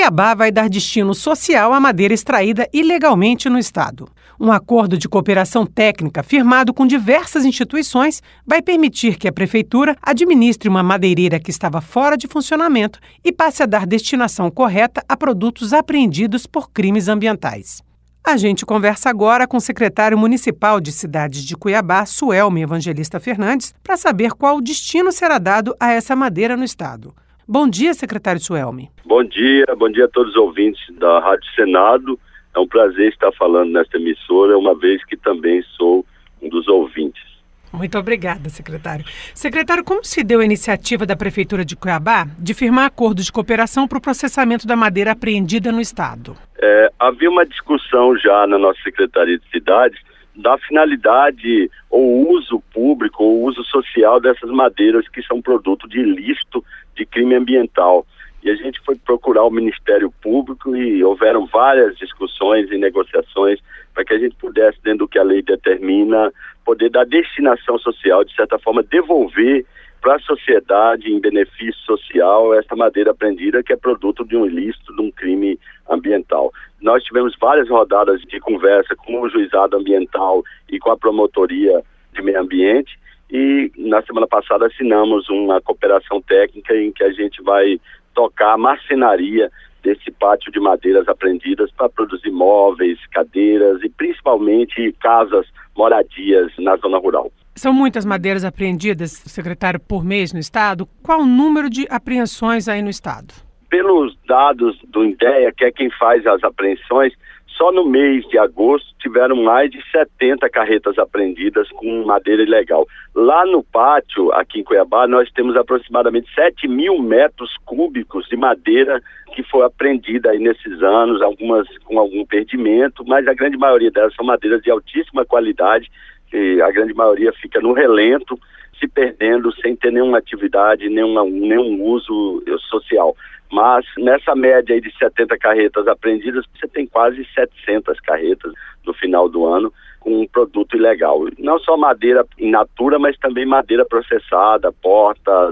Cuiabá vai dar destino social à madeira extraída ilegalmente no estado. Um acordo de cooperação técnica firmado com diversas instituições vai permitir que a prefeitura administre uma madeireira que estava fora de funcionamento e passe a dar destinação correta a produtos apreendidos por crimes ambientais. A gente conversa agora com o secretário municipal de Cidades de Cuiabá, Suelme Evangelista Fernandes, para saber qual destino será dado a essa madeira no estado. Bom dia, secretário Suelme. Bom dia a todos os ouvintes da Rádio Senado. É um prazer estar falando nesta emissora, uma vez que também sou um dos ouvintes. Muito obrigada, secretário. Secretário, como se deu a iniciativa da Prefeitura de Cuiabá de firmar acordos de cooperação para o processamento da madeira apreendida no estado? Havia uma discussão já na nossa Secretaria de Cidades da finalidade ou uso público ou uso social dessas madeiras que são produto de ilícito de crime ambiental. E a gente foi procurar o Ministério Público e houveram várias discussões e negociações para que a gente pudesse, dentro do que a lei determina, poder dar destinação social, de certa forma, devolver para a sociedade, em benefício social, essa madeira apreendida que é produto de um ilícito, de um crime ambiental. Nós tivemos várias rodadas de conversa com o Juizado Ambiental e com a Promotoria de Meio Ambiente e na semana passada assinamos uma cooperação técnica em que a gente vai tocar a marcenaria desse pátio de madeiras apreendidas para produzir móveis, cadeiras e principalmente casas, moradias na zona rural. São muitas madeiras apreendidas, secretário, por mês no estado. Qual o número de apreensões aí no estado? Pelos dados do INDEA, que é quem faz as apreensões, só no mês de agosto tiveram mais de 70 carretas apreendidas com madeira ilegal. Lá no pátio, aqui em Cuiabá, nós temos aproximadamente 7.000 metros cúbicos de madeira que foi apreendida aí nesses anos, algumas com algum perdimento, mas a grande maioria delas são madeiras de altíssima qualidade, e a grande maioria fica no relento, se perdendo sem ter nenhuma atividade, nenhum uso social. Mas nessa média aí de 70 carretas apreendidas, você tem quase 700 carretas no final do ano com um produto ilegal. Não só madeira in natura, mas também madeira processada, portas,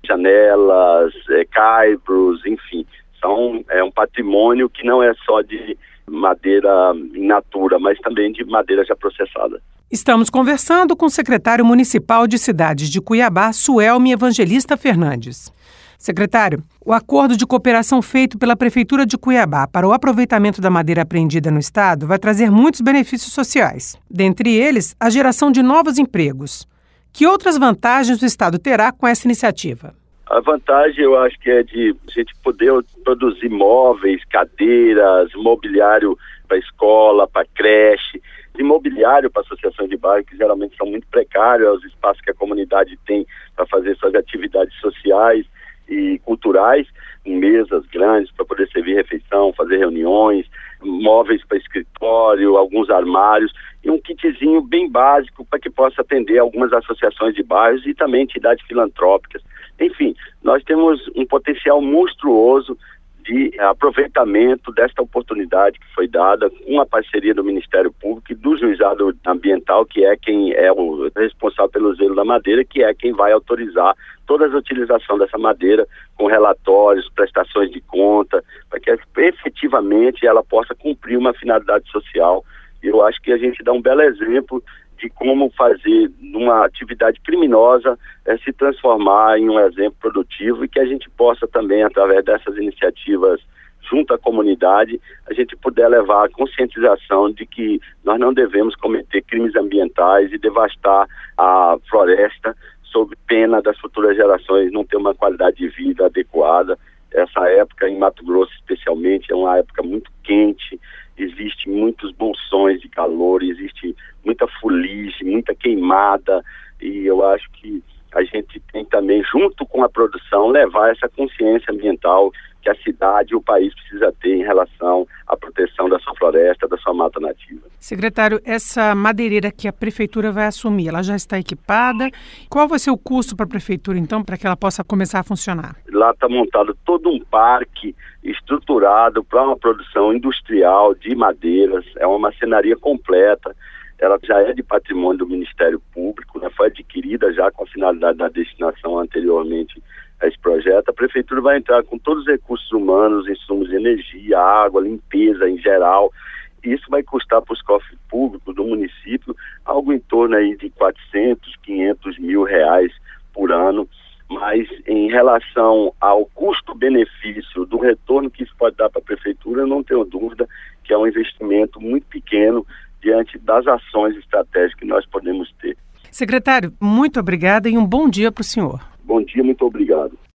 janelas, caibros, enfim. É um patrimônio que não é só de madeira in natura, mas também de madeira já processada. Estamos conversando com o secretário municipal de Cidades de Cuiabá, Suelme Evangelista Fernandes. Secretário, o acordo de cooperação feito pela Prefeitura de Cuiabá para o aproveitamento da madeira apreendida no estado vai trazer muitos benefícios sociais. Dentre eles, a geração de novos empregos. Que outras vantagens o estado terá com essa iniciativa? A vantagem, eu acho que é de a gente poder produzir móveis, cadeiras, mobiliário para escola, para creche, imobiliário para associações de bairro, que geralmente são muito precários, é os espaços que a comunidade tem para fazer suas atividades sociais e culturais, mesas grandes para poder servir refeição, fazer reuniões, móveis para escritório, alguns armários e um kitzinho bem básico para que possa atender algumas associações de bairros e também entidades filantrópicas. Enfim, nós temos um potencial monstruoso de aproveitamento desta oportunidade que foi dada com a parceria do Ministério Público e do Juizado Ambiental, que é quem é o responsável pelo zelo da madeira, que é quem vai autorizar toda a utilização dessa madeira com relatórios, prestações de conta, para que efetivamente ela possa cumprir uma finalidade social. Eu acho que a gente dá um belo exemplo de como fazer uma atividade criminosa se transformar em um exemplo produtivo e que a gente possa também, através dessas iniciativas junto à comunidade, a gente puder levar a conscientização de que nós não devemos cometer crimes ambientais e devastar a floresta sob pena das futuras gerações não ter uma qualidade de vida adequada. Essa época em Mato Grosso especialmente é uma época muito quente, existe muitos bolsões de calor, existe muita fuligem, muita queimada e eu acho que a gente tem também, junto com a produção, levar essa consciência ambiental que a cidade e o país precisa ter em relação à proteção da sua floresta, da sua mata nativa. Secretário, essa madeireira que a Prefeitura vai assumir, ela já está equipada? Qual vai ser o custo para a Prefeitura, então, para que ela possa começar a funcionar? Lá está montado todo um parque estruturado para uma produção industrial de madeiras, é uma marcenaria completa. Ela já é de patrimônio do Ministério Público, né? Foi adquirida já com a finalidade da destinação anteriormente a esse projeto, a Prefeitura vai entrar com todos os recursos humanos, insumos de energia, água, limpeza em geral. Isso vai custar para os cofres públicos do município algo em torno aí de 400, 500 mil reais por ano. Mas em relação ao custo-benefício do retorno que isso pode dar para a Prefeitura, eu não tenho dúvida que é um investimento muito pequeno diante das ações estratégicas que nós podemos ter. Secretário, muito obrigada e um bom dia para o senhor. Bom dia, muito obrigado.